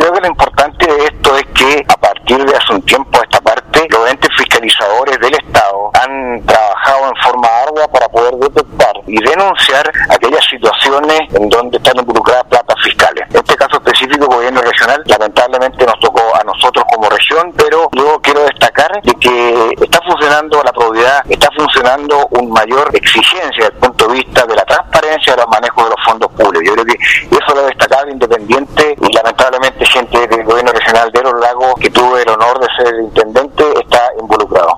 creo que lo importante de esto es que a partir de hace un tiempo a esta parte, los entes fiscalizadores del Estado han trabajado en forma ardua para poder detectar y denunciar aquellas situaciones en donde están involucradas platas fiscales. En este caso específico, el gobierno regional, lamentablemente nos tocó a nosotros como región, pero luego quiero destacar de que está funcionando la probidad, está funcionando una mayor exigencia desde el punto de vista de la transparencia de los manejos de los fondos públicos. Yo creo que eso lo destacaba independiente y lamentablemente gente del gobierno regional de Los Lagos, que tuve el honor de ser intendente